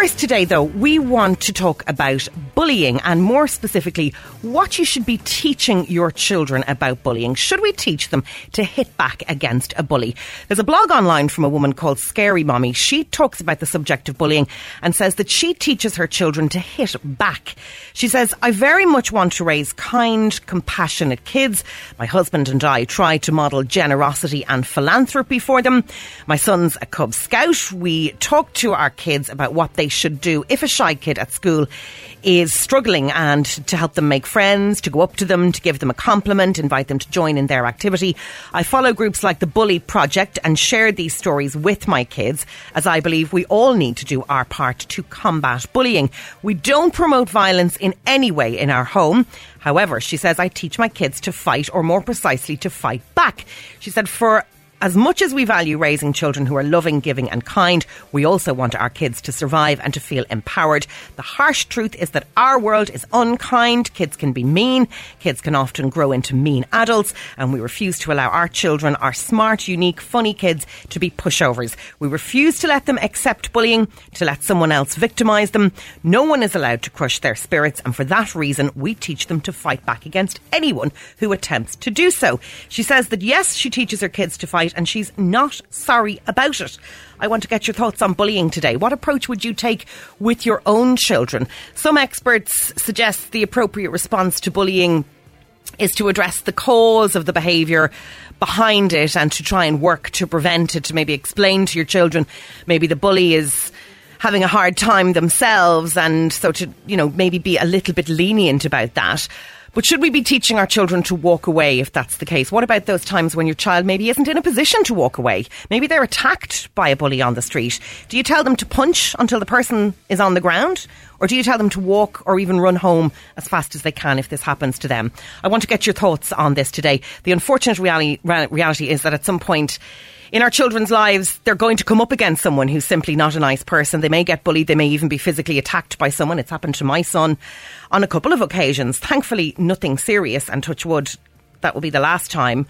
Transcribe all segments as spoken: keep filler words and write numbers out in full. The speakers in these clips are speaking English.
First today, though, we want to talk about bullying and more specifically what you should be teaching your children about bullying. Should we teach them to hit back against a bully? There's a blog online from a woman called Scary Mommy. She talks about the subject of bullying and says that she teaches her children to hit back. She says, I very much want to raise kind, compassionate kids. My husband and I try to model generosity and philanthropy for them. My son's a Cub Scout. We talk to our kids about what they should do if a shy kid at school is struggling, and to help them make friends, to go up to them, to give them a compliment, invite them to join in their activity. I follow groups like the Bully Project and share these stories with my kids, as I believe we all need to do our part to combat bullying. We don't promote violence in any way in our home. However, she says, I teach my kids to fight, or more precisely, to fight back. She said, for as much as we value raising children who are loving, giving and kind, we also want our kids to survive and to feel empowered. The harsh truth is that our world is unkind. Kids can be mean. Kids can often grow into mean adults, and we refuse to allow our children, our smart, unique, funny kids, to be pushovers. We refuse to let them accept bullying, to let someone else victimise them. No one is allowed to crush their spirits, and for that reason, we teach them to fight back against anyone who attempts to do so. She says that yes, she teaches her kids to fight, and she's not sorry about it. I want to get your thoughts on bullying today. What approach would you take with your own children? Some experts suggest the appropriate response to bullying is to address the cause of the behaviour behind it and to try and work to prevent it, to maybe explain to your children maybe the bully is having a hard time themselves, and so to, you know, maybe be a little bit lenient about that. But should we be teaching our children to walk away if that's the case? What about those times when your child maybe isn't in a position to walk away? Maybe they're attacked by a bully on the street. Do you tell them to punch until the person is on the ground? Or do you tell them to walk or even run home as fast as they can if this happens to them? I want to get your thoughts on this today. The unfortunate reality, reality is that at some point in our children's lives, they're going to come up against someone who's simply not a nice person. They may get bullied. They may even be physically attacked by someone. It's happened to my son on a couple of occasions. Thankfully, nothing serious, and touch wood, that will be the last time.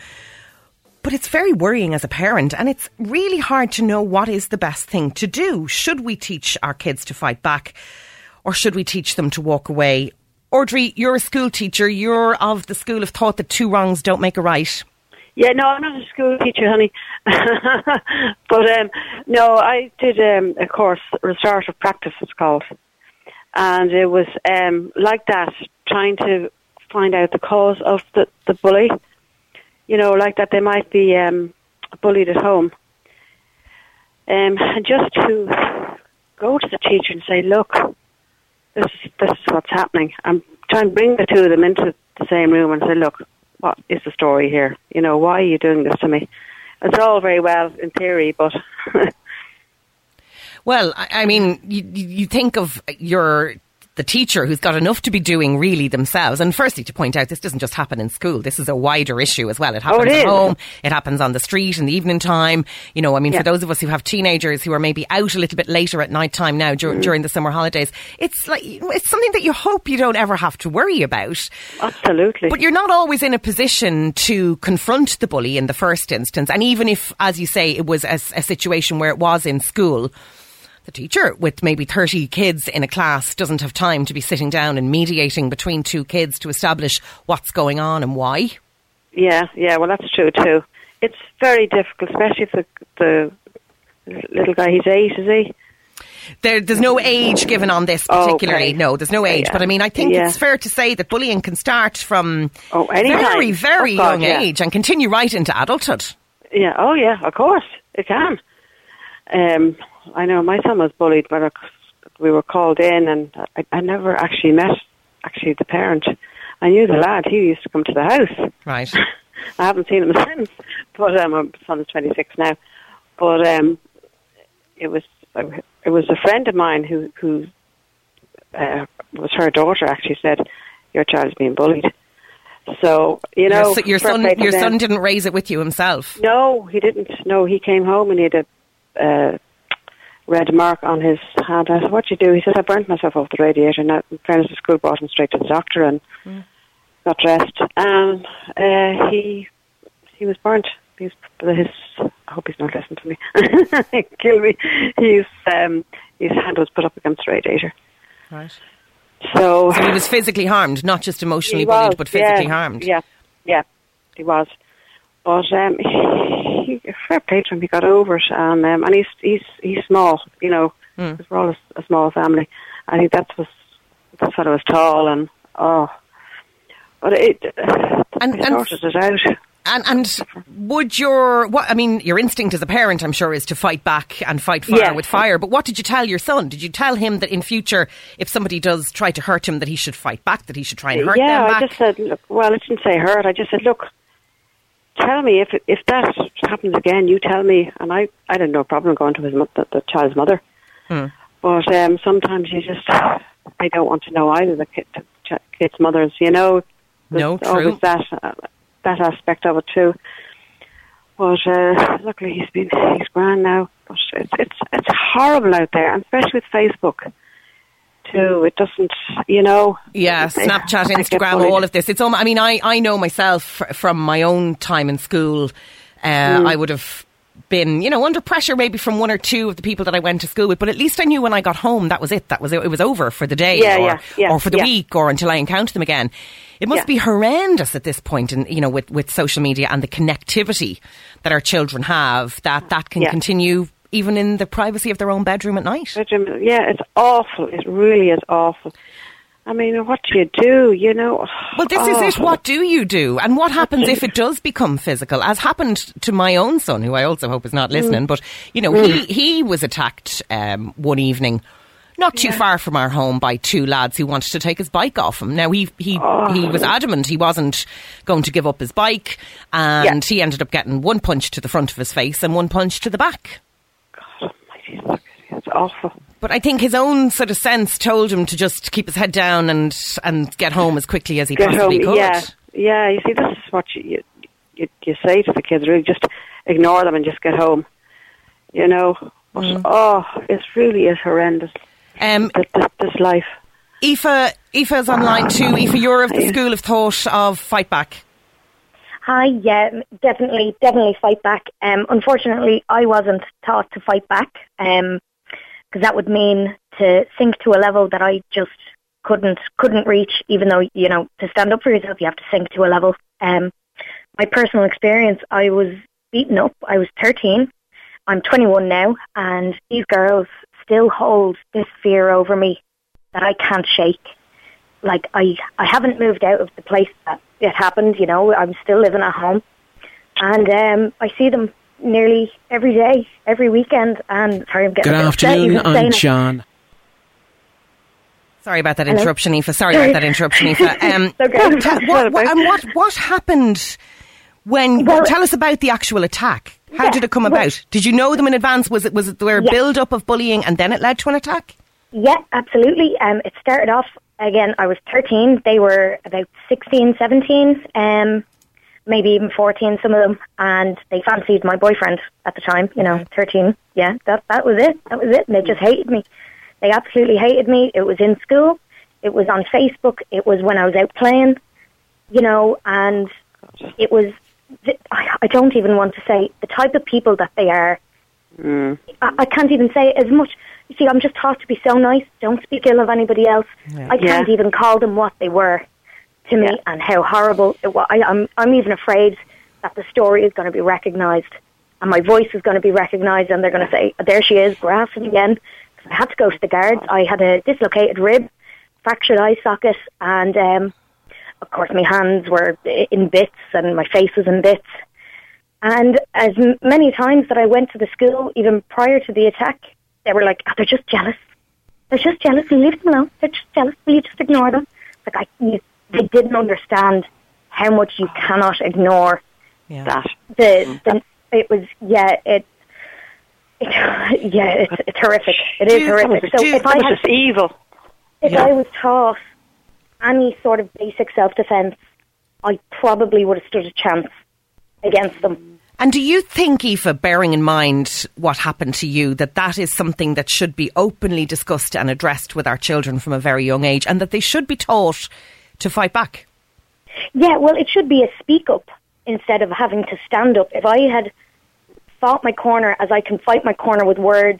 But it's very worrying as a parent, and it's really hard to know what is the best thing to do. Should we teach our kids to fight back, or should we teach them to walk away? Audrey, you're a school teacher. You're of the school of thought that two wrongs don't make a right. Yeah, no, I'm not a school teacher, honey. but um, no, I did um, a course, restorative practice it's called. And it was um, like that, trying to find out the cause of the, the bully. You know, like that they might be um, bullied at home. Um, and just to go to the teacher and say, look, this is, this is what's happening. And try and bring the two of them into the same room and say, look, what is the story here? You know, why are you doing this to me? It's all very well in theory, but... Well, I mean, you, you think of your the teacher who's got enough to be doing really themselves. And firstly, to point out, this doesn't just happen in school. This is a wider issue as well. It happens oh, it at is. home. It happens on the street in the evening time. You know, I mean, yeah. for those of us who have teenagers who are maybe out a little bit later at night time now dur- mm-hmm. during the summer holidays, it's like it's something that you hope you don't ever have to worry about. Absolutely. But you're not always in a position to confront the bully in the first instance. And even if, as you say, it was a, a situation where it was in school, the teacher with maybe thirty kids in a class doesn't have time to be sitting down and mediating between two kids to establish what's going on and why. Yeah, yeah, well, that's true too. It's very difficult, especially if the, the little guy, he's eight, is he? There, there's no age given on this particularly. Okay. No, there's no age. Yeah. But I mean, I think yeah. it's fair to say that bullying can start from oh, very, very oh, God, young yeah. age and continue right into adulthood. Yeah, oh yeah, of course, it can. Um, I know my son was bullied, but we were called in, and I, I never actually met actually the parent. I knew the lad; he used to come to the house. Right. I haven't seen him since, but um, my son's twenty-six now. But um, it was it was a friend of mine who who uh, was her daughter actually said, "Your child's being bullied." So you know, your, your son your son didn't raise it with you himself. No, he didn't. No, he came home and he had a. Uh, red mark on his hand. I said, "What'd you do?" He said, "I burnt myself off the radiator." And in fairness, the school brought him straight to the doctor and mm. got dressed. And uh, he he was burnt. He's his. I hope he's not listening to me. Kill me. He's um, his hand was put up against the radiator. Right. So, so he was physically harmed, not just emotionally was, bullied, but physically yeah, harmed. Yeah, yeah, he was. But um, he, he, fair play to him, he got over it, and um, and he's he's he's small, you know. Mm. We're all a, a small family. I think that was that fellow was tall, and oh, but it and, they sorted it out. And and would your what I mean your instinct as a parent, I'm sure, is to fight back and fight fire yes. with fire. But what did you tell your son? Did you tell him that in future, if somebody does try to hurt him, that he should fight back, that he should try and hurt yeah, them back? Yeah, I just said, look. Well, I didn't say hurt. I just said, look. Tell me if if that happens again. You tell me, and I I had no problem going to his the, the child's mother. Hmm. But um, sometimes you just I don't want to know either the kid, the kids' mothers. You know, there's no, true. Always that uh, that aspect of it too. But uh, luckily he's been he's grand now. But it's it's it's horrible out there, and especially with Facebook too. It doesn't, you know. Yeah, Snapchat, Instagram, all of this. It's. I mean, I I know myself from my own time in school. Uh, mm. I would have been, you know, under pressure maybe from one or two of the people that I went to school with, but at least I knew when I got home that was it. That was it. It was over for the day, yeah, or, yeah, yeah, or for the yeah. week, or until I encountered them again. It must yeah. be horrendous at this point, in, you know, with, with social media and the connectivity that our children have, that that can yeah. continue even in the privacy of their own bedroom at night. Bedroom, yeah, it's awful. It really is awful. I mean, what do you do, you know? Well, this oh. is it. What do you do? And what happens if it does become physical, as happened to my own son, who I also hope is not listening. Mm. But, you know, mm. he, he was attacked um, one evening, not too yeah. far from our home, by two lads who wanted to take his bike off him. Now, he he, oh. he was adamant he wasn't going to give up his bike, and yeah. he ended up getting one punch to the front of his face and one punch to the back. God almighty, it's awful. But I think his own sort of sense told him to just keep his head down and and get home as quickly as he get possibly home. could. Yeah, yeah. You see, this is what you, you you say to the kids: really, just ignore them and just get home. You know, but, mm. oh, it really is horrendous. Um, this, this, this life. Aoife, Aoife's online too. Aoife, you're of the school of thought of fight back. Hi, yeah, definitely, definitely fight back. Um, unfortunately, I wasn't taught to fight back. Um. Because that would mean to sink to a level that I just couldn't couldn't reach, even though, you know, to stand up for yourself, you have to sink to a level. Um, my personal experience, I was beaten up. I was thirteen. I'm twenty-one now, and these girls still hold this fear over me that I can't shake. Like, I, I haven't moved out of the place that it happened, you know. I'm still living at home. And um, I see them nearly every day, every weekend, and sorry, I'm getting Good afternoon, I'm John. Sorry about that Hello? interruption, Aoife. Sorry about that interruption, Aoife. Um, okay. ta- what, what, and what what happened when? Well, tell us about the actual attack. How yeah, did it come about? Well, did you know them in advance? Was it was it there a yeah. build up of bullying and then it led to an attack? Yeah, absolutely. Um, it started off again. I was thirteen. They were about sixteen, seventeen. Um. Maybe even fourteen, some of them, and they fancied my boyfriend at the time, you know, thirteen. Yeah, that that was it. That was it. And they just hated me. They absolutely hated me. It was in school. It was on Facebook. It was when I was out playing, you know, and it was, I don't even want to say the type of people that they are. Mm. I, I can't even say it as much. You see, I'm just taught to be so nice. Don't speak ill of anybody else. Yeah. I can't yeah. even call them what they were to me, yeah. and how horrible it was. I, I'm, I'm even afraid that the story is going to be recognised and my voice is going to be recognised, and they're going to say, there she is, grasping again. I had to go to the guards. I had a dislocated rib, fractured eye socket, and um, of course my hands were in bits and my face was in bits. And as m- many times that I went to the school, even prior to the attack, they were like, oh, they're just jealous. They're just jealous. Will you leave them alone? They're just jealous. Will you just ignore them? Like, I, you, they didn't understand how much you cannot ignore yeah. that. The, the it was yeah it, it yeah it's, it's horrific. It is horrific. So if I had evil, if yeah. I was taught any sort of basic self defence, I probably would have stood a chance against them. And do you think, Aoife, bearing in mind what happened to you, that that is something that should be openly discussed and addressed with our children from a very young age, and that they should be taught to fight back? Yeah, well, it should be a speak up instead of having to stand up. If I had fought my corner as I can fight my corner with words,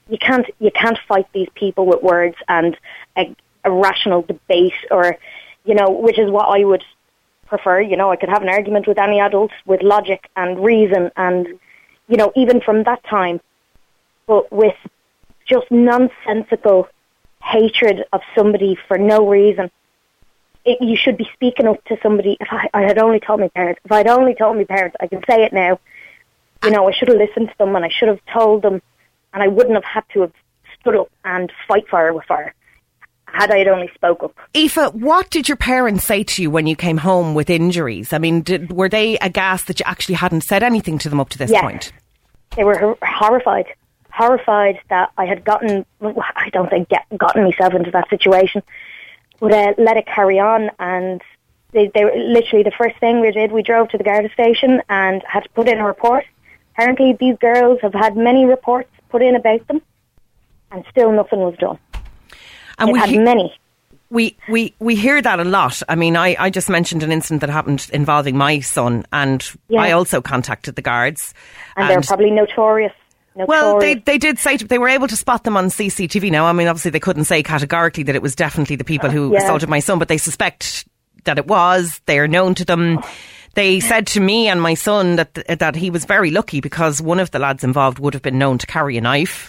you can't you can't fight these people with words and a, a rational debate, or, you know, which is what I would prefer. You know, I could have an argument with any adult with logic and reason, and, you know, even from that time, but with just nonsensical hatred of somebody for no reason. It, you should be speaking up to somebody. If I, I had only told my parents, if I had only told my parents, I can say it now, you know, I should have listened to them and I should have told them, and I wouldn't have had to have stood up and fight fire with fire had I had only spoke up. Aoife, what did your parents say to you when you came home with injuries? I mean, did, were they aghast that you actually hadn't said anything to them up to this yes. point? They were hor- horrified. Horrified that I had gotten, I don't think, get, gotten myself into that situation, but uh, let it carry on. And they, they were literally the first thing we did, we drove to the Garda station and had to put in a report. Apparently these girls have had many reports put in about them, and still nothing was done. And They've we had he- many. We, we we hear that a lot. I mean, I, I just mentioned an incident that happened involving my son, and yeah. I also contacted the guards. And, and they're probably notorious. Notorious. Well, they they did say to, they were able to spot them on C C T V. Now, I mean, obviously they couldn't say categorically that it was definitely the people who yeah. assaulted my son, but they suspect that it was. They are known to them. They said to me and my son that that he was very lucky because one of the lads involved would have been known to carry a knife.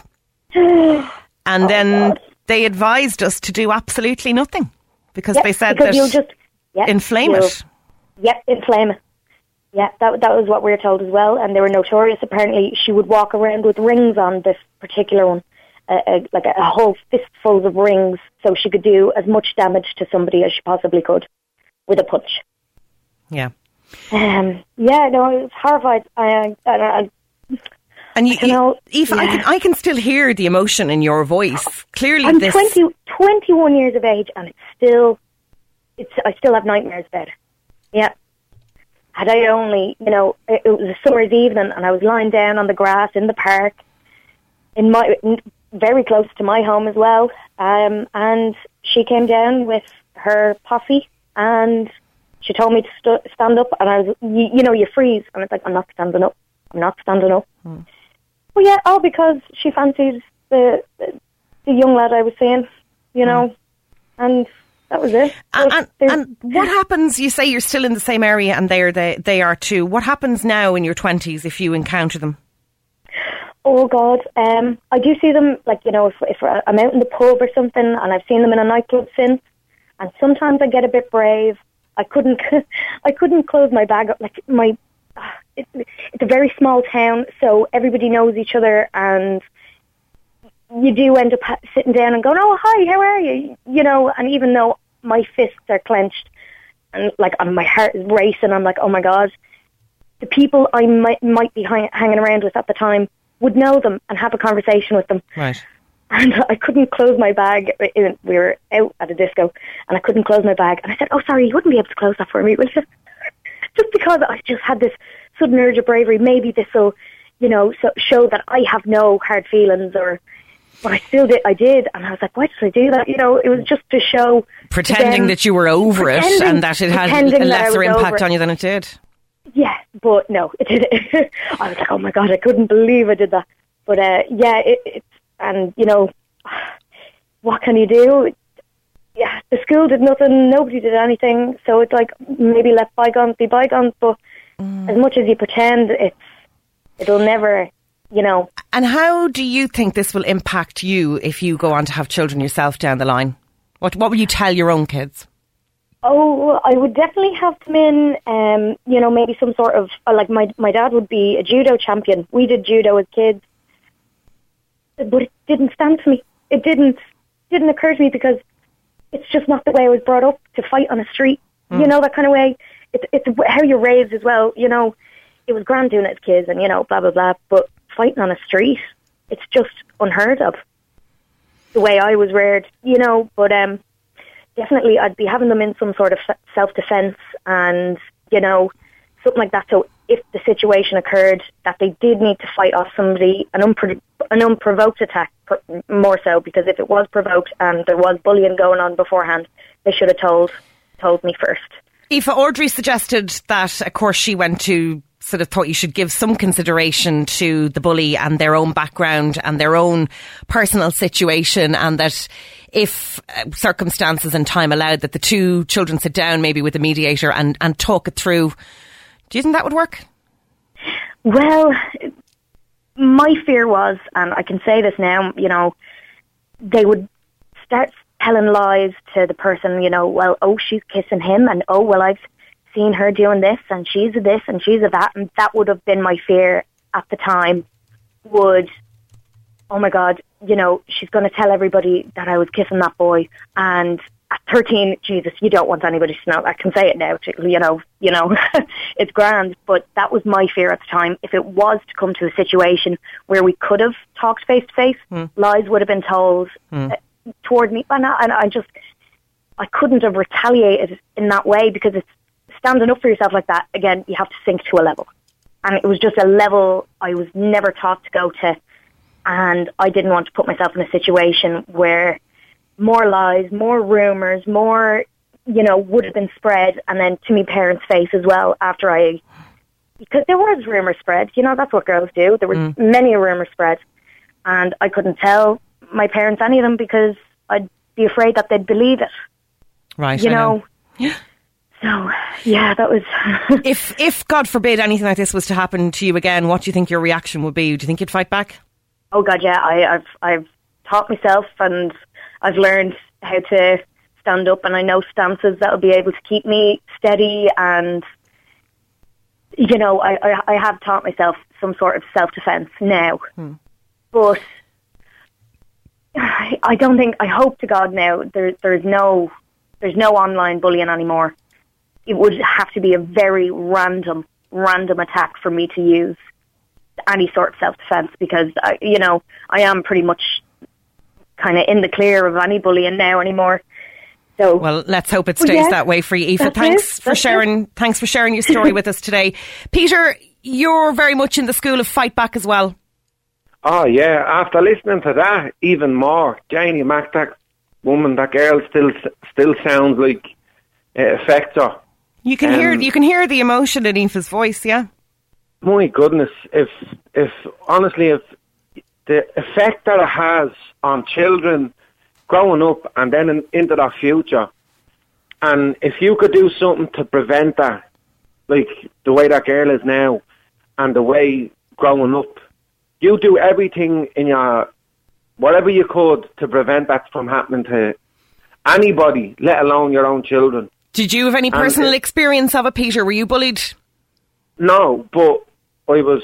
And oh, then God. They advised us to do absolutely nothing because yep, they said because that you'll just yep, inflame it. Yep, inflame it. Yeah, that that was what we were told as well, and they were notorious. Apparently, she would walk around with rings on this particular one, uh, uh, like a, a whole fistful of rings, so she could do as much damage to somebody as she possibly could with a punch. Yeah. Um. Yeah. No, I was horrified. I. I, I and you, you know, Aoife, yeah. I can I can still hear the emotion in your voice. Clearly, I'm this twenty, twenty-one years of age, and it's still, it's. I still have nightmares about it. Yeah. Had I only, you know, it, it was a summer's evening and I was lying down on the grass in the park, in my very close to my home as well, um, and she came down with her posse and she told me to st- stand up, and I was, you, you know, you freeze, and it's like, I'm not standing up, I'm not standing up. Hmm. Well, yeah, all because she fancied the, the the young lad I was seeing, you know, hmm. and... That was it. And, and, and what happens, you say you're still in the same area and they're, they, they are too. What happens now in your twenties if you encounter them? Oh, God. Um, I do see them, like, you know, if, if I'm out in the pub or something, and I've seen them in a nightclub since, and sometimes I get a bit brave. I couldn't I couldn't close my bag up. Like, my, it, it's a very small town, so everybody knows each other, and you do end up ha- sitting down and going, oh, hi, how are you? You know, and even though my fists are clenched and, like, my heart is racing, I'm like, oh, my God, the people I might, might be hang- hanging around with at the time would know them and have a conversation with them. Right. And I couldn't close my bag. We were out at a disco, and I couldn't close my bag. And I said, oh, sorry, you wouldn't be able to close that for me, will you? Just because I just had this sudden urge of bravery. Maybe this will, you know, so show that I have no hard feelings, or... But I still did, I did, and I was like, why did I do that? You know, it was just to show... Pretending them, that you were over it and that it had a lesser impact on you than it did. Yeah, but no, it did. I was like, oh my God, I couldn't believe I did that. But uh, yeah, it, it's, and you know, what can you do? Yeah, the school did nothing, nobody did anything, so it's like, maybe let bygones be bygones, but mm. as much as you pretend, it's it'll never... You know. And how do you think this will impact you if you go on to have children yourself down the line? What What will you tell your own kids? Oh, I would definitely have them in, um, you know, maybe some sort of, like my my dad would be a judo champion. We did judo as kids. But it didn't stand to me. It didn't didn't occur to me because it's just not the way I was brought up, to fight on a street. Mm. You know, that kind of way. It's, it's how you're raised as well, you know. It was grand doing it as kids and, you know, blah, blah, blah. But fighting on a street, it's just unheard of, the way I was reared, you know. But um, definitely I'd be having them in some sort of self-defense and, you know, something like that. So if the situation occurred that they did need to fight off somebody, an, unpro- an unprovoked attack, more so, because if it was provoked and there was bullying going on beforehand, they should have told told me first. Aoife, Audrey suggested that, of course, she went to sort of thought you should give some consideration to the bully and their own background and their own personal situation, and that if uh, circumstances and time allowed, that the two children sit down maybe with a mediator and, and talk it through. Do you think that would work? Well, my fear was, and I can say this now, you know, they would start telling lies to the person, you know, well, oh, she's kissing him, and oh, well, I've seen her doing this, and she's a this, and she's a that, and that would have been my fear at the time, would, oh my God, you know, she's going to tell everybody that I was kissing that boy, and at thirteen, Jesus, you don't want anybody to know. I can say it now, you know, you know, it's grand, but that was my fear at the time. If it was to come to a situation where we could have talked face to face, lies would have been told mm. uh, toward me, and I, and I just, I couldn't have retaliated in that way, because it's standing up for yourself like that. Again, you have to sink to a level, and it was just a level I was never taught to go to, and I didn't want to put myself in a situation where more lies, more rumours, more, you know, would have been spread, and then to me parents' face as well after I, because there was rumours spread, you know, that's what girls do. There were mm. many rumours spread, and I couldn't tell my parents any of them because I'd be afraid that they'd believe it. Right, you I know. know. Yeah. So, yeah, that was... if, if, God forbid, anything like this was to happen to you again, what do you think your reaction would be? Do you think you'd fight back? Oh, God, yeah. I, I've I've taught myself, and I've learned how to stand up, and I know stances that will be able to keep me steady, and, you know, I, I, I have taught myself some sort of self-defence now. Hmm. But I don't think, I hope to God now, there, there's no, there's no online bullying anymore. It would have to be a very random, random attack for me to use any sort of self-defence, because, I, you know, I am pretty much kind of in the clear of any bullying now anymore. So, well, let's hope it stays well, yeah, that way for you, Aoife. Thanks it, for sharing. It. Thanks for sharing your story with us today, Peter. You're very much in the school of fight back as well. Oh yeah, after listening to that, even more. Janie Mac, that woman, that girl, still still sounds like it affects her. You can um, hear you can hear the emotion in Aoife's voice, yeah. My goodness, if if honestly, if the effect that it has on children growing up and then in, into their future, and if you could do something to prevent that, like the way that girl is now, and the way growing up, you do everything in your, whatever you could to prevent that from happening to anybody, let alone your own children. Did you have any personal and, experience of it, Peter? Were you bullied? No, but I was,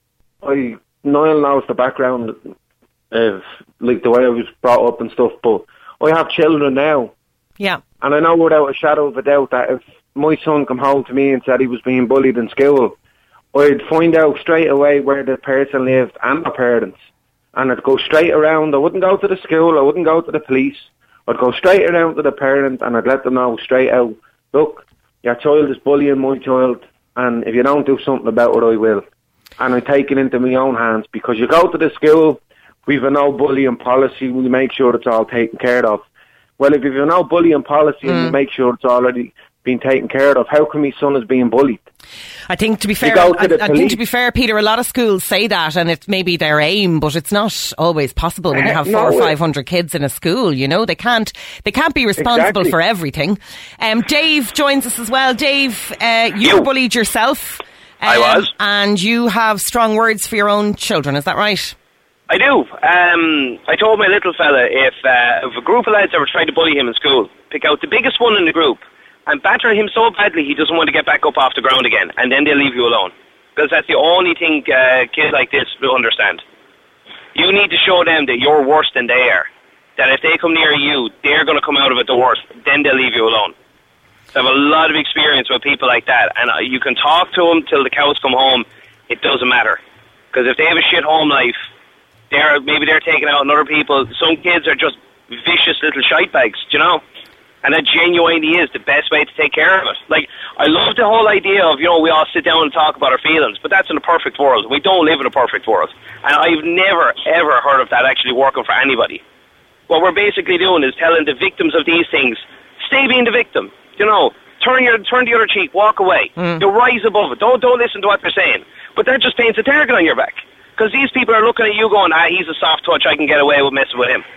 I, Niall knows the background of, like, the way I was brought up and stuff, but I have children now. Yeah. And I know without a shadow of a doubt that if my son come home to me and said he was being bullied in school, I'd find out straight away where the person lived and the parents. And I'd go straight around. I wouldn't go to the school. I wouldn't go to the police. I'd go straight around to the parent and I'd let them know straight out, look, your child is bullying my child, and if you don't do something about it, I will. And I take it into my own hands, because you go to the school, we've a no bullying policy, we make sure it's all taken care of. Well, if you've a no bullying policy mm. and you make sure it's already been taken care of, how come my son is being bullied? I think to be fair, I, I think to be fair, Peter, a lot of schools say that, and it's maybe their aim, but it's not always possible when you have four no, or five hundred kids in a school. You know, they can't they can't be responsible exactly. for everything. Um, Dave joins us as well. Dave, uh, you, you were bullied yourself. Um, I was, and you have strong words for your own children. Is that right? I do. Um, I told my little fella if uh, if a group of lads ever tried to bully him in school, pick out the biggest one in the group and batter him so badly he doesn't want to get back up off the ground again, and then they'll leave you alone. Because that's the only thing uh, kids like this will understand. You need to show them that you're worse than they are. That if they come near you, they're going to come out of it the worst. Then they'll leave you alone. So I have a lot of experience with people like that, and uh, you can talk to them till the cows come home. It doesn't matter. Because if they have a shit home life, they're maybe they're taking out on other people. Some kids are just vicious little shite bags, do you know? And that genuinely is the best way to take care of it. Like, I love the whole idea of, you know, we all sit down and talk about our feelings, but that's in a perfect world. We don't live in a perfect world. And I've never, ever heard of that actually working for anybody. What we're basically doing is telling the victims of these things, stay being the victim. You know, turn your turn the other cheek, walk away. Mm. You rise above it. Don't don't listen to what they're saying. But that just paints a target on your back. Because these people are looking at you going, ah, he's a soft touch, I can get away with messing with him.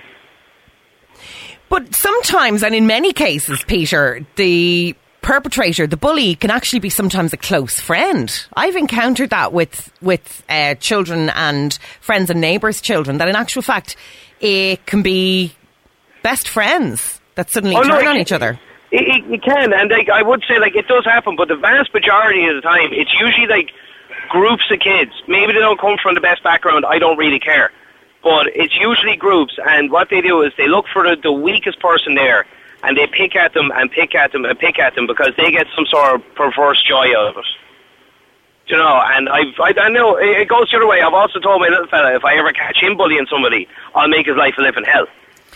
But sometimes, and in many cases, Peter, the perpetrator, the bully, can actually be sometimes a close friend. I've encountered that with with uh, children and friends and neighbours' children, that in actual fact, it can be best friends that suddenly oh, turn no, on it, each other. It, it, it can, and like, I would say like it does happen, but the vast majority of the time, it's usually like groups of kids. Maybe they don't come from the best background, I don't really care. But it's usually groups, and what they do is they look for the, the weakest person there, and they pick at them and pick at them and pick at them because they get some sort of perverse joy out of it. You know, and I've, I, I know it goes the other way. I've also told my little fella, if I ever catch him bullying somebody, I'll make his life a living hell.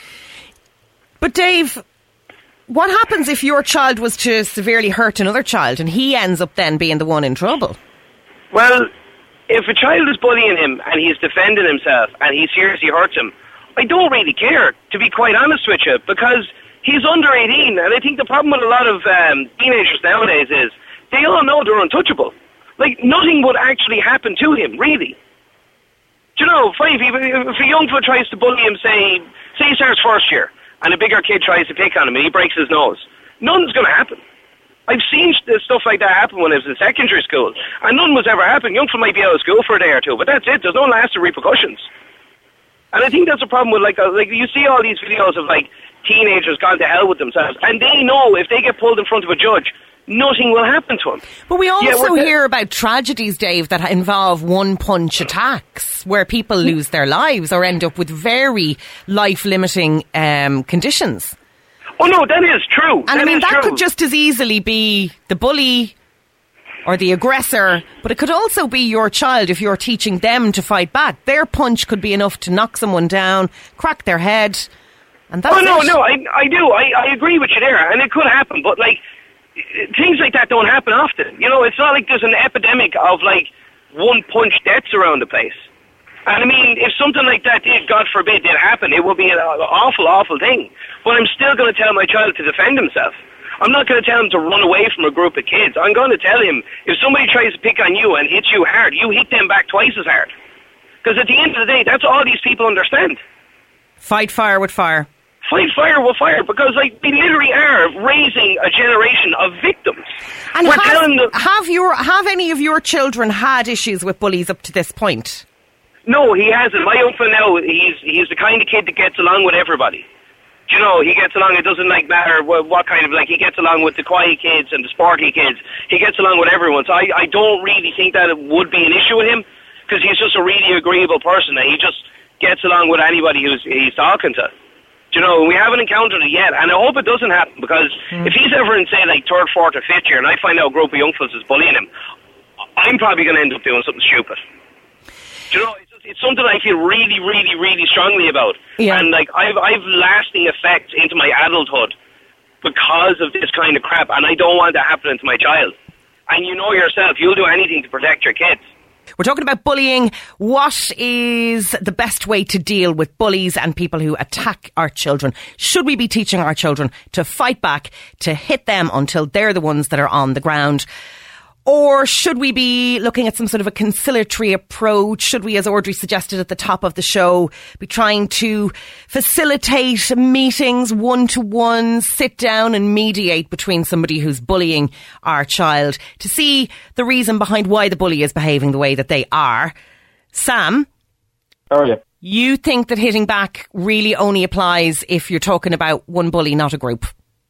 But Dave, what happens if your child was to severely hurt another child and he ends up then being the one in trouble? Well, if a child is bullying him and he's defending himself and he seriously hurts him, I don't really care, to be quite honest with you, because he's under eighteen, and I think the problem with a lot of um, teenagers nowadays is they all know they're untouchable. Like, nothing would actually happen to him, really. Do you know, funny, if, if a young fella tries to bully him, say, say he starts first year, and a bigger kid tries to pick on him and he breaks his nose, nothing's going to happen. I've seen stuff like that happen when I was in secondary school, and none was ever happening. Young fella might be out of school for a day or two, but that's it. There's no lasting repercussions. And I think that's a problem with, like, uh, like you see all these videos of, like, teenagers gone to hell with themselves, and they know if they get pulled in front of a judge, nothing will happen to them. But we also yeah, hear about tragedies, Dave, that involve one-punch attacks, where people lose their lives or end up with very life-limiting um, conditions. Oh, no, that is true. And that I mean, is that true. could just as easily be the bully or the aggressor, but it could also be your child if you're teaching them to fight back. Their punch could be enough to knock someone down, crack their head, and that's Oh, no, it. no, I, I do. I, I agree with you there, and it could happen, but, like, things like that don't happen often. You know, it's not like there's an epidemic of, like, one-punch deaths around the place. And I mean, if something like that did, God forbid, did happen, it would be an awful, awful thing. But I'm still going to tell my child to defend himself. I'm not going to tell him to run away from a group of kids. I'm going to tell him, if somebody tries to pick on you and hits you hard, you hit them back twice as hard. Because at the end of the day, that's all these people understand. Fight fire with fire. Fight fire with fire, because like we literally are raising a generation of victims. And We're have, telling them, have your have any of your children had issues with bullies up to this point? no, he hasn't. My uncle now, he's he's the kind of kid that gets along with everybody. You know, he gets along. It doesn't like matter what, what kind of like he gets along with the quiet kids and the sporty kids. He gets along with everyone. So I I don't really think that it would be an issue with him, because he's just a really agreeable person and he just gets along with anybody who's he's talking to. You know, we haven't encountered it yet, and I hope it doesn't happen, because mm. if he's ever in, say, like third, fourth, or fifth year, and I find out a group of young fellas is bullying him, I'm probably going to end up doing something stupid. You know, it's, just, it's something I feel really, really, really strongly about, yeah. and like I've I've lasting effects into my adulthood because of this kind of crap, and I don't want that happening to my child. And you know yourself, you'll do anything to protect your kids. We're talking about bullying. What is the best way to deal with bullies and people who attack our children? Should we be teaching our children to fight back, to hit them until they're the ones that are on the ground? Or should we be looking at some sort of a conciliatory approach? Should we, as Audrey suggested at the top of the show, be trying to facilitate meetings, one-to-one, sit down and mediate between somebody who's bullying our child to see the reason behind why the bully is behaving the way that they are? Sam? How are you? You think that hitting back really only applies if you're talking about one bully, not a group?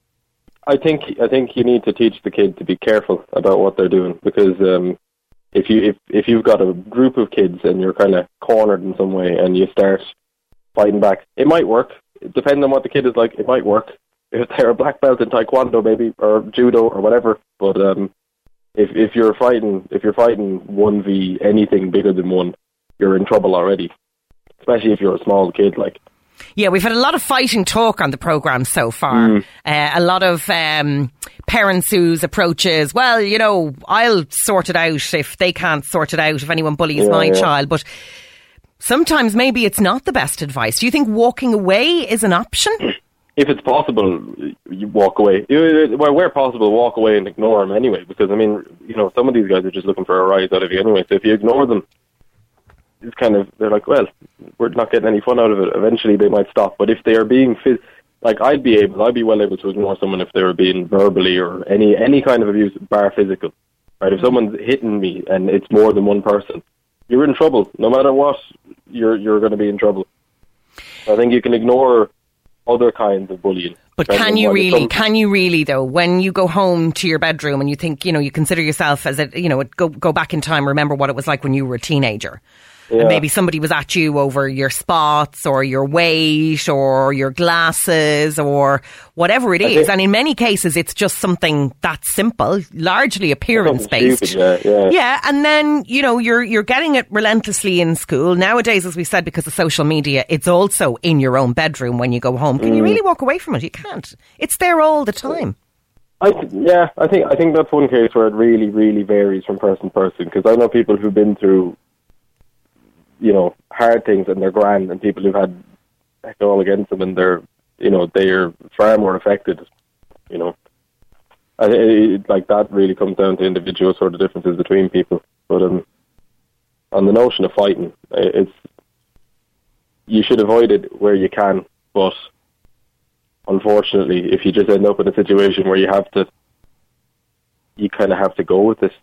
I think I think you need to teach the kid to be careful about what they're doing, because um, if you if if you've got a group of kids and you're kind of cornered in some way and you start fighting back, it might work. Depending on what the kid is like, it might work. If they're a black belt in taekwondo, maybe, or judo or whatever. But um, if if you're fighting if you're fighting one v anything bigger than one, you're in trouble already. Especially if you're a small kid, like. Yeah, we've had a lot of fighting talk on the programme so far. Mm. Uh, a lot of um, parents whose approach is, well, you know, I'll sort it out if they can't sort it out, if anyone bullies yeah, my yeah. child. But sometimes maybe it's not the best advice. Do you think walking away is an option? if it's possible, you walk away. Well, where possible, walk away and ignore them anyway. Because I mean, you know, some of these guys are just looking for a rise out of you anyway. So if you ignore them, it's kind of they're like, well, we're not getting any fun out of it. Eventually, they might stop. But if they are being phys- like, I'd be able, I'd be well able to ignore someone if they were being verbally or any any kind of abuse, bar physical. Right? If someone's hitting me and it's more than one person, you're in trouble. No matter what, you're you're going to be in trouble. I think you can ignore other kinds of bullying. But can you really, can you really though, when you go home to your bedroom and you think, you know, you consider yourself as a, you know, go go back in time, remember what it was like when you were a teenager. Yeah. And maybe somebody was at you over your spots or your weight or your glasses or whatever it is. And in many cases, it's just something that simple, largely appearance-based. Yeah, yeah. yeah, and then, you know, you're you're getting it relentlessly in school. Nowadays, as we said, because of social media, it's also in your own bedroom when you go home. Can mm. you really walk away from it? You can't. It's there all the time. I, yeah, I think I think that's one case where it really, really varies from person to person. Because I know people who've been through, you know, hard things and they're grand, and people who've had heck all against them and they're, you know, they're far more affected, you know. I, it, like, that really comes down to individual sort of differences between people. But um, on the notion of fighting, it's, you should avoid it where you can, but unfortunately, if you just end up in a situation where you have to, you kind of have to go with this.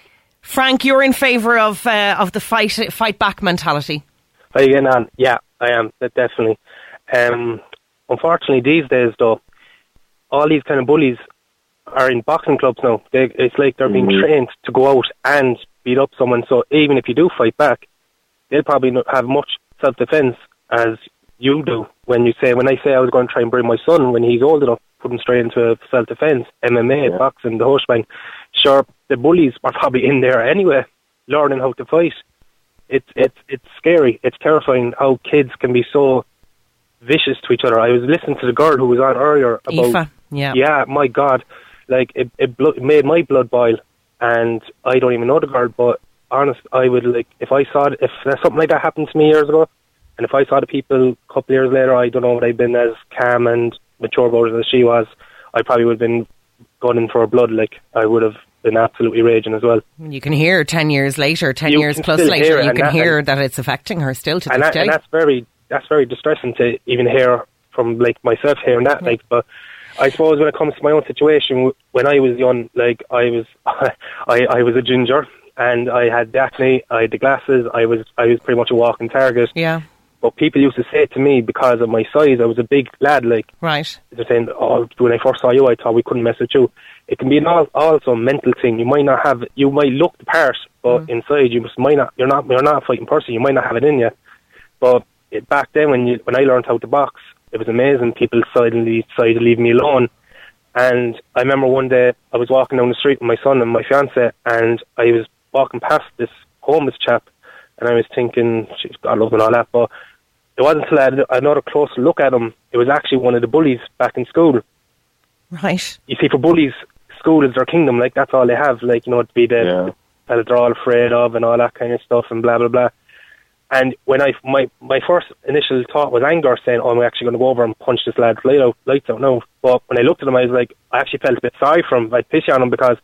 Frank, you're in favour of uh, of the fight fight back mentality. How are you getting on? Yeah, I am, definitely. Um, unfortunately, these days, though, all these kind of bullies are in boxing clubs now. They, it's like they're being mm-hmm. trained to go out and beat up someone. So even if you do fight back, they'll probably not have much self-defence as you do. When you say, when I say I was going to try and bring my son when he's old enough, put him straight into self-defence, M M A, yeah. boxing, the whole shebang. Sure, the bullies are probably in there anyway, learning how to fight. It's it's it's scary. It's terrifying how kids can be so vicious to each other. I was listening to the girl who was on earlier about, Aoife, yeah, yeah, my God, like it it, blo- it made my blood boil. And I don't even know the girl, but honest, I would like if I saw it, if something like that happened to me years ago, and if I saw the people a couple of years later, I don't know, would I've been as calm and mature about it as she was, I probably would have been gunning for her blood. Like, I would have been absolutely raging as well. You can hear ten years later, ten you years plus later, you can that, hear that it's affecting her still to and this that, day. And that's very, that's very distressing to even hear from, like, myself hearing that. Like, but I suppose when it comes to my own situation, when I was young, like, I was, I, I was a ginger, and I had acne, I had the glasses, I was, I was pretty much a walking target. Yeah. But people used to say to me, because of my size, I was a big lad, like, right. They're saying, oh, when I first saw you, I thought we couldn't mess with you. It can be an all, also a mental thing. You might not have, you might look the part, but mm. inside you just might not, you're not, you're not a fighting person. You might not have it in you. But it, back then, when you, when I learned how to box, it was amazing. People suddenly decided to leave me alone. And I remember one day I was walking down the street with my son and my fiance, and I was walking past this homeless chap, and I was thinking, geez, God love him and all that, but it wasn't until I had another closer look at him, it was actually one of the bullies back in school. Right. You see, for bullies, school is their kingdom, like, that's all they have, like, you know, to be the, yeah. the fella they're all afraid of and all that kind of stuff and blah, blah, blah. And when I, my, my first initial thought was anger, saying, oh, I'm actually going to go over and punch this lad's light out, lights out now. But when I looked at him, I was like, I actually felt a bit sorry for him. I'd pity on him, because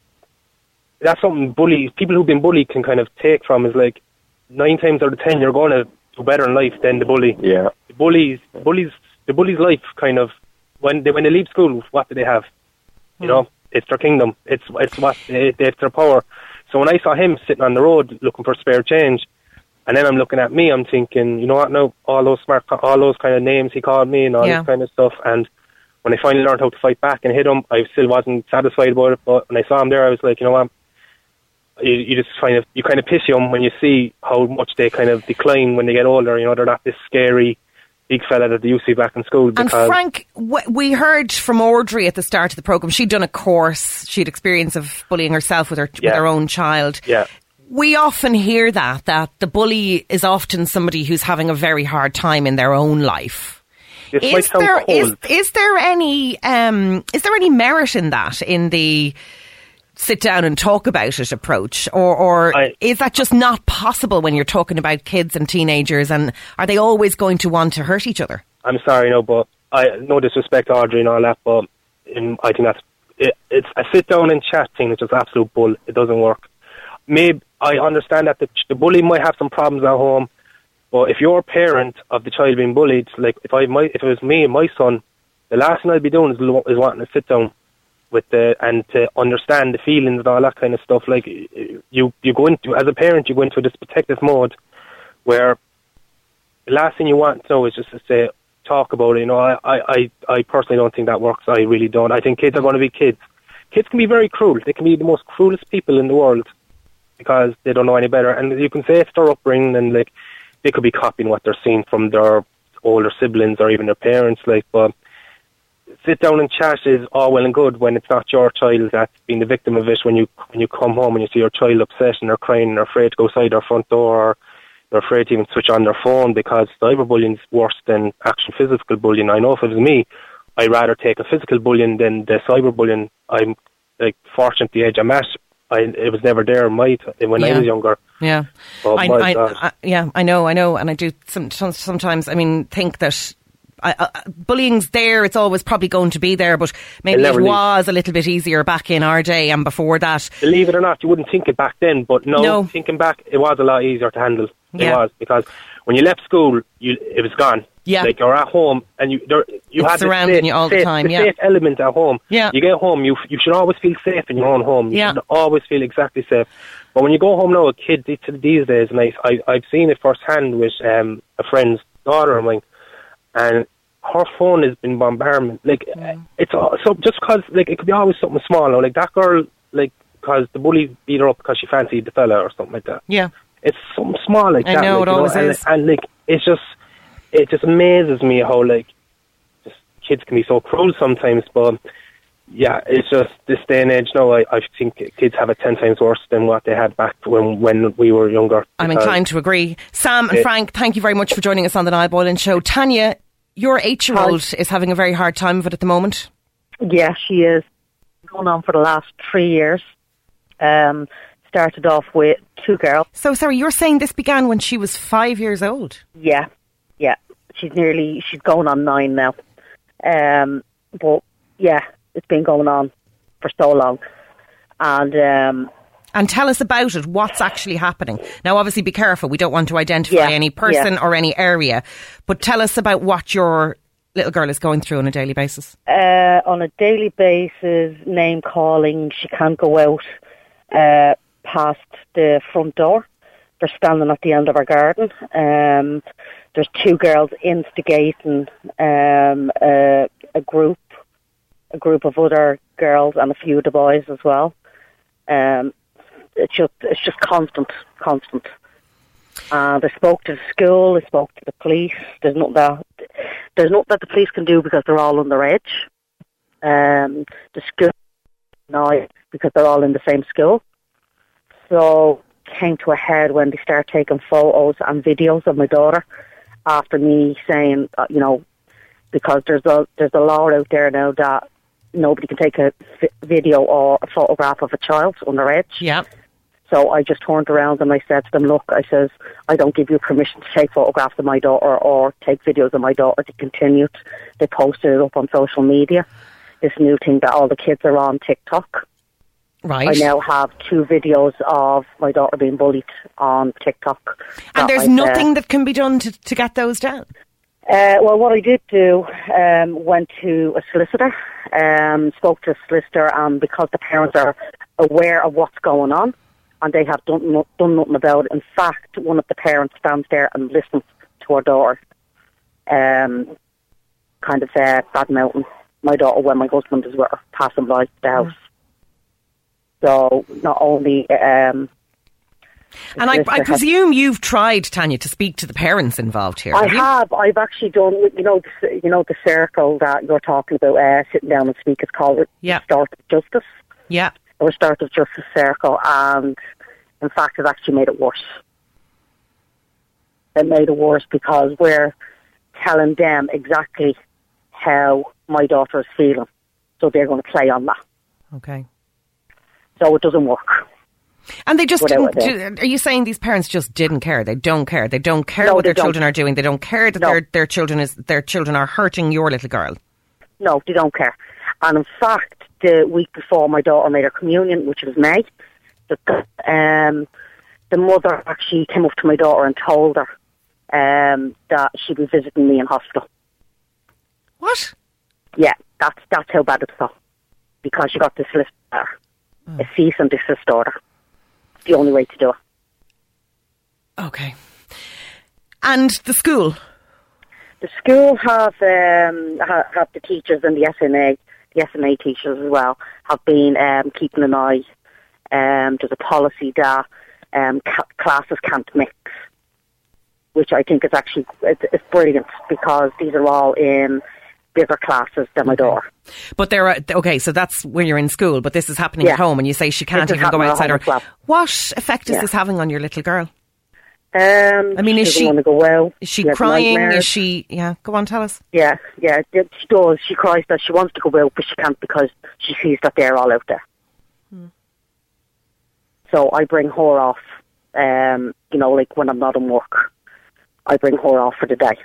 that's something bullies, people who've been bullied can kind of take from, is like, nine times out of ten, you're going to do better in life than the bully. Yeah. The bullies, bullies, the bully's life kind of, when they when they leave school, what do they have? You mm. know, it's their kingdom. It's it's what it, it's their power. So when I saw him sitting on the road looking for spare change, and then I'm looking at me, I'm thinking, you know what? No, all those smart, all those kind of names he called me and all yeah. this kind of stuff. And when I finally learned how to fight back and hit him, I still wasn't satisfied about it. But when I saw him there, I was like, you know what? You, you just kind of you kind of pity them when you see how much they kind of decline when they get older. You know, they're not this scary big fella that they used to be back in school. And Frank, w- we heard from Audrey at the start of the programme, she'd done a course, she'd experience of bullying herself with her yeah. with her own child. Yeah. We often hear that, that the bully is often somebody who's having a very hard time in their own life. This is there is, is there any um, is there any merit in that, in the sit down and talk about it approach, or, or I, is that just not possible when you're talking about kids and teenagers, and are they always going to want to hurt each other? I'm sorry, no, but I no disrespect to Audrey and all that, but in, I think that's it, it's a sit down and chat thing, which is absolute bull. It doesn't work. Maybe I understand that the, the bully might have some problems at home, but if you're a parent of the child being bullied, like if I might, if it was me and my son, the last thing I'd be doing is, is wanting to sit down with the and to understand the feelings and all that kind of stuff. Like you, you go into as a parent, you go into this protective mode where the last thing you want to know is just to say, talk about it. You know, I, I, I personally don't think that works. I really don't. I think kids are going to be kids. Kids can be very cruel. They can be the most cruelest people in the world because they don't know any better. And you can say it's their upbringing, and like they could be copying what they're seeing from their older siblings or even their parents. Like, but sit down and chat is all well and good when it's not your child that's being the victim of it. When you when you come home and you see your child upset and they're crying and they're afraid to go outside their front door, or they're afraid to even switch on their phone because cyberbullying is worse than actual physical bullying. I know if it was me, I'd rather take a physical bullying than the cyberbullying. I'm like fortunate at the age I'm at. I, it was never there in my t- when yeah. I was younger. Yeah, oh, I, I, I, yeah, I know, I know, and I do some, sometimes. I mean, think that I, uh, bullying's there. It's always probably going to be there, but maybe it, it was leaves. a little bit easier back in our day and before that. Believe it or not, you wouldn't think it back then, but no, no. thinking back, it was a lot easier to handle. It yeah. was, because when you left school, you it was gone. Yeah. Like you're at home and you there, you it's had surrounding safe, you all safe, the time. The yeah. safe element at home. Yeah. You get home, you you should always feel safe in your own home. You yeah. should always feel exactly safe. But when you go home now, a kid these days, and I, I I've seen it firsthand with um, a friend's daughter of mine, and her phone has been bombardment. Like mm. it's all, so just because like it could be always something small. Now, like that girl, like because the bully beat her up because she fancied the fella or something like that. Yeah. It's something small like I that. know, like, it always know? is. And, and like it's just, it just amazes me how like just kids can be so cruel sometimes. But yeah, it's just this day and age now. I, I think kids have it ten times worse than what they had back when when we were younger. I'm inclined to agree. Sam and it, Frank, thank you very much for joining us on the Niall Boylan Show. Tanya, your eight-year-old is having a very hard time of it at the moment. Yeah, she is. Going on for the last three years. Um. Started off with two girls. So, sorry, you're saying this began when she was five years old? Yeah, yeah. She's nearly, she's going on nine now. Um, but, yeah, it's been going on for so long. And um, and tell us about it. What's actually happening? Now, obviously, be careful. We don't want to identify yeah, any person yeah. or any area. But tell us about what your little girl is going through on a daily basis. Uh, on a daily basis, name calling. She can't go out. Uh, past the front door. They're standing at the end of our garden. Um, there's two girls instigating um, a, a group, a group of other girls and a few of the boys as well. Um, it's just, it's just constant, constant. And I spoke to the school. I spoke to the police. There's nothing that there's nothing that the police can do because they're all underage. Um, the school now because they're all in the same school. So came to a head when they started taking photos and videos of my daughter after me saying, uh, you know, because there's a there's a law out there now that nobody can take a f- video or a photograph of a child underage. Yeah. So I just turned around and I said to them, look, I says, I don't give you permission to take photographs of my daughter or take videos of my daughter. They continued. They posted it up on social media. This new thing that all the kids are on TikTok. Right. I now have two videos of my daughter being bullied on TikTok. And there's I, nothing uh, that can be done to, to get those down? Uh, well, what I did do, um, went to a solicitor, um, spoke to a solicitor, and because the parents are aware of what's going on, and they have done, no, done nothing about it. In fact, one of the parents stands there and listens to her daughter, um, kind of uh, bad-mouthing my daughter when my husband is with her, passing by the house. Mm. So not only... Um, and I, I presume you've tried, Tanya, to speak to the parents involved here. I have. have. I've actually done, you know, the, you know, the circle that you're talking about, uh, sitting down and speak is called yeah. Restorative Justice. Yeah. A Restorative Justice Circle, and in fact, it actually made it worse. It made it worse because we're telling them exactly how my daughter is feeling, so they're going to play on that. Okay. So it doesn't work. And they just didn't, do, are you saying these parents just didn't care? They don't care. They don't care no, what their don't. children are doing. They don't care that no. their their children is their children are hurting your little girl. No, they don't care. And in fact, the week before my daughter made her communion, which was May, the, um, the mother actually came up to my daughter and told her um, that she'd be visiting me in hospital. What? Yeah, that's that's how bad it got. Because she got this list letter, oh. a cease and desist order. The only way to do it. Okay. And the school? The school have um, have, have the teachers and the S M A, the S M A teachers as well, have been um, keeping an eye. Um, there's a policy that um, ca- classes can't mix, which I think is actually it's, it's brilliant because these are all in bigger classes than my daughter. But there are, okay, so that's when you're in school, but this is happening yeah. at home and you say she can't even go outside her. Well. What effect is yeah. this having on your little girl? Um, I mean, she is she, want to go well. Is she crying? Is she, yeah, go on, tell us. Yeah, yeah, she does. She cries that she wants to go out, but she can't because she sees that they're all out there. Hmm. So I bring her off, um, you know, like when I'm not in work, I bring her off for the day.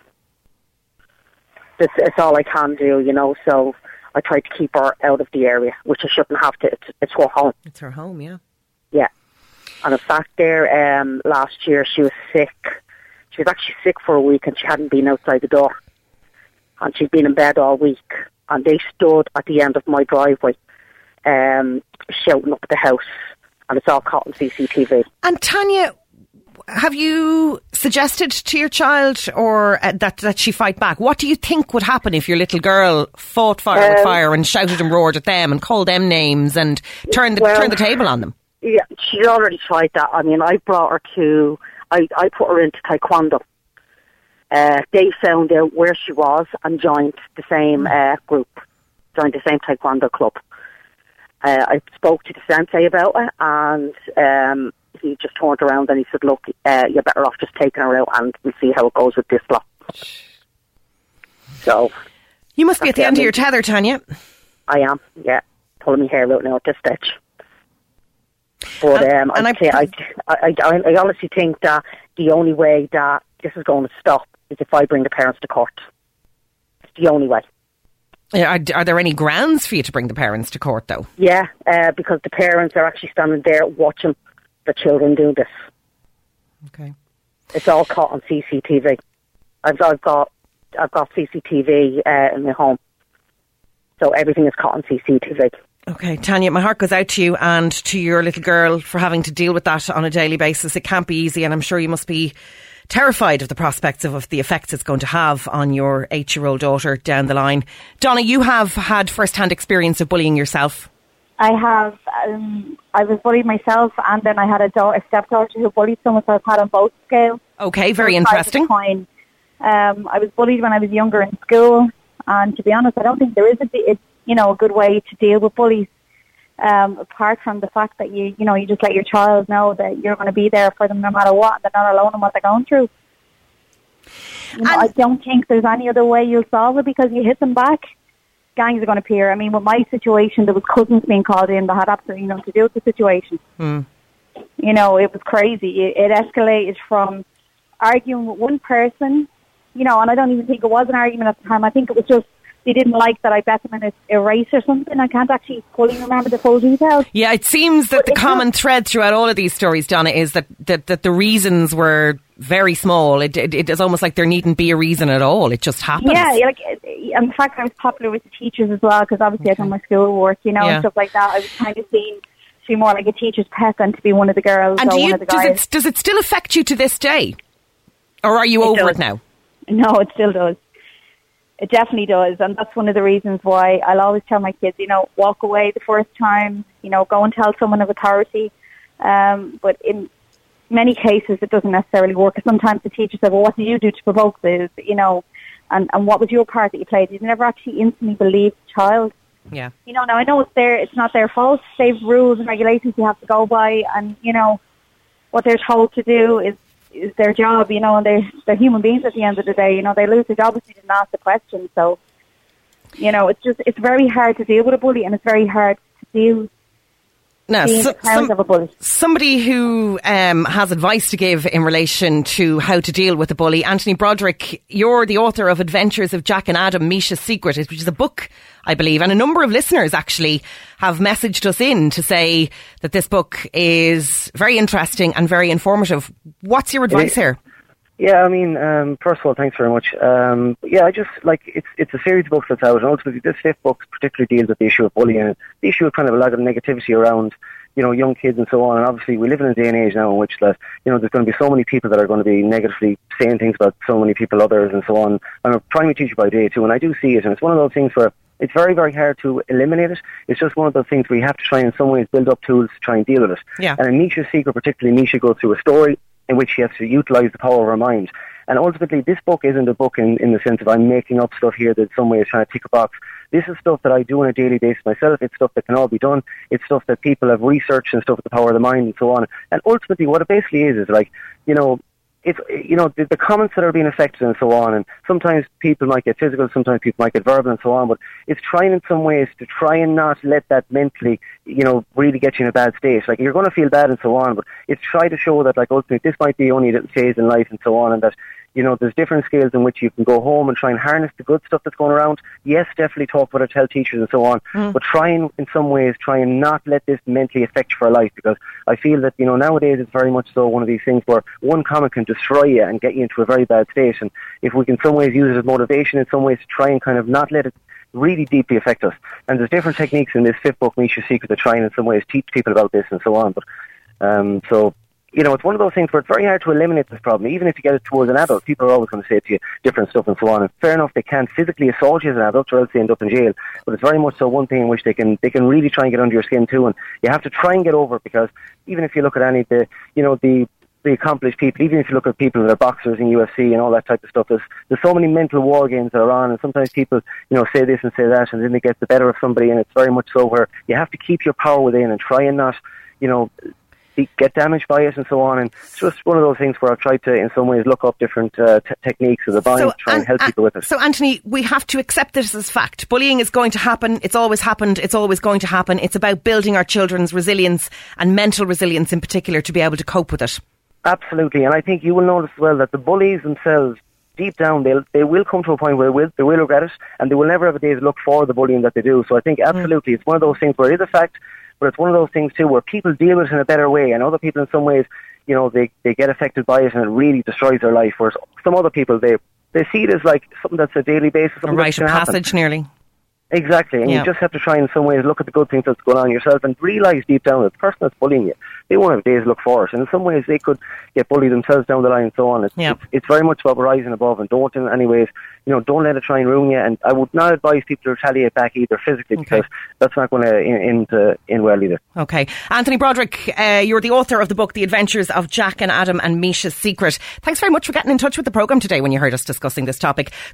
It's, it's all I can do, you know, so I try to keep her out of the area, which I shouldn't have to. It's, it's her home. It's her home, yeah. Yeah. And in fact, there, um, last year she was sick. She was actually sick for a week and she hadn't been outside the door. And she'd been in bed all week. And they stood at the end of my driveway, um, shouting up at the house. And it's all caught on C C T V. And Tanya, have you suggested to your child or uh, that that she fight back? What do you think would happen if your little girl fought fire um, with fire and shouted and roared at them and called them names and turned the, well, turned the table on them? Yeah, she's already tried that. I mean, I brought her to, I, I put her into Taekwondo. Uh, they found out where she was and joined the same uh, group, joined the same Taekwondo club. Uh, I spoke to the sensei about it, and um, he just turned around and he said, look, uh, you're better off just taking her out and we'll see how it goes with this lot. So... You must be at the end of your tether, Tanya. I am, yeah. Pulling my hair out now at this stage. But um, and, and I, I, I, I honestly think that the only way that this is going to stop is if I bring the parents to court. It's the only way. Are, are there any grounds for you to bring the parents to court, though? Yeah, uh, because the parents are actually standing there watching the children do this. Okay. It's all caught on C C T V. I've, I've got I've got C C T V uh, in my home, so everything is caught on C C T V. Okay, Tanya, my heart goes out to you and to your little girl for having to deal with that on a daily basis. It can't be easy, and I'm sure you must be terrified of the prospects of, of the effects it's going to have on your eight-year-old daughter down the line. Donna, you have had first-hand experience of bullying yourself. I have. Um, I was bullied myself, and then I had a, daughter, a stepdaughter who bullied someone, so I've had on both scales. Okay, very interesting. Um, I was bullied when I was younger in school, and to be honest, I don't think there is a, it, you know, a good way to deal with bullies. Um, apart from the fact that you, you know, you just let your child know that you're going to be there for them no matter what, and they're not alone in what they're going through. You know, I don't think there's any other way you'll solve it because you hit them back. Gangs are going to appear. I mean, with my situation, there was cousins being called in that had absolutely nothing to do with the situation. Mm. You know, it was crazy. It, it escalated from arguing with one person, you know, and I don't even think it was an argument at the time. I think it was just they didn't like that I bet them in a, a race or something. I can't actually fully remember the full details. Yeah, it seems that but the common not, thread throughout all of these stories, Donna, is that, that, that the reasons were very small. It, it it is almost like there needn't be a reason at all. It just happens. Yeah, like in fact, I was popular with the teachers as well because obviously okay. I done my schoolwork, you know, yeah. and stuff like that. I was kind of seen to be more like a teacher's pet than to be one of the girls and or do you, one of the guys. Does it, does it still affect you to this day? Or are you it over does. it now? No, it still does. It definitely does, and that's one of the reasons why I'll always tell my kids, you know, walk away the first time, you know, go and tell someone of authority. Um, but in many cases, it doesn't necessarily work. Sometimes the teacher said, well, what did you do to provoke this, you know, and, and what was your part that you played? You never actually instantly believe the child. Yeah. You know, now I know it's their, it's not their fault. They've rules and regulations you have to go by, and, you know, what they're told to do is is their job, you know, and they're, they're human beings at the end of the day. You know, they lose their job if they didn't ask the question. So, you know, it's just, it's very hard to deal with a bully, and it's very hard to deal Now, being so, the parent some, of a bully. Somebody who um, has advice to give in relation to how to deal with a bully, Anthony Broderick, you're the author of Adventures of Jack and Adam, Misha's Secret, which is a book, I believe, and a number of listeners actually have messaged us in to say that this book is very interesting and very informative. What's your advice here? Yeah, I mean, um, first of all, thanks very much. Um, yeah, I just, like, it's it's a series of books that's out, and ultimately this fifth book particularly deals with the issue of bullying, and the issue of kind of a lot of negativity around, you know, young kids and so on. And obviously we live in a day and age now in which, that, you know, there's going to be so many people that are going to be negatively saying things about so many people, others, and so on. I'm a primary teacher by day too, and I do see it, and it's one of those things where it's very, very hard to eliminate it. It's just one of those things where you have to try in some ways build up tools to try and deal with it. Yeah. And in Misha's Secret particularly, Misha goes through a story in which she has to utilise the power of her mind. And ultimately, this book isn't a book in, in the sense of I'm making up stuff here that in some way is trying to tick a box. This is stuff that I do on a daily basis myself. It's stuff that can all be done. It's stuff that people have researched and stuff with the power of the mind and so on. And ultimately, what it basically is, is like, you know, it's, you know, the, the comments that are being affected and so on, and sometimes people might get physical, sometimes people might get verbal and so on, but it's trying in some ways to try and not let that mentally, you know, really get you in a bad state. Like, you're going to feel bad and so on, but it's try to show that, like, ultimately this might be only a little phase in life and so on, and that, you know, there's different scales in which you can go home and try and harness the good stuff that's going around. Yes, definitely talk about it, tell teachers and so on, mm. but try and, in some ways, try and not let this mentally affect you for life, because I feel that, you know, nowadays it's very much so one of these things where one comment can destroy you and get you into a very bad state, and if we can in some ways use it as motivation in some ways to try and kind of not let it really deeply affect us. And there's different techniques in this fifth book, Misha's Secret, to try and in some ways teach people about this and so on. But um, so you know, it's one of those things where it's very hard to eliminate this problem. Even if you get it towards an adult, people are always going to say to you different stuff and so on. And fair enough, they can't physically assault you as an adult or else they end up in jail. But it's very much so one thing in which they can they can really try and get under your skin too. And you have to try and get over it, because even if you look at any of the, you know, the the accomplished people, even if you look at people that are boxers in U F C and all that type of stuff, there's, there's so many mental war games that are on, and sometimes people, you know, say this and say that, and then they get the better of somebody, and it's very much so where you have to keep your power within and try and not, you know, be, get damaged by it and so on. And it's just one of those things where I've tried to, in some ways, look up different uh, t- techniques of the mind so, to try and, and help uh, people with it. So, Anthony, we have to accept this as fact. Bullying is going to happen. It's always happened. It's always going to happen. It's about building our children's resilience and mental resilience in particular to be able to cope with it. Absolutely, and I think you will notice as well that the bullies themselves, deep down, they'll, they will come to a point where they will, they will regret it, and they will never have a day's look for the bullying that they do. So I think absolutely, mm. it's one of those things where it is a fact, but it's one of those things too where people deal with it in a better way, and other people in some ways, you know, they, they get affected by it and it really destroys their life, whereas some other people, they they see it as like something that's a daily basis. A rite of passage happen. nearly. Exactly, and yeah. you just have to try in some ways look at the good things that's going on yourself and realise deep down that the person that's bullying you, they won't have a day's look for it, and in some ways they could get bullied themselves down the line and so on. It's, yeah. it's, it's very much about rising above, and don't in any ways, you know, don't let it try and ruin you, and I would not advise people to retaliate back either physically, okay. because that's not going to end uh, in well either. Okay. Anthony Broderick, uh, you're the author of the book The Adventures of Jack and Adam and Misha's Secret. Thanks very much for getting in touch with the programme today when you heard us discussing this topic.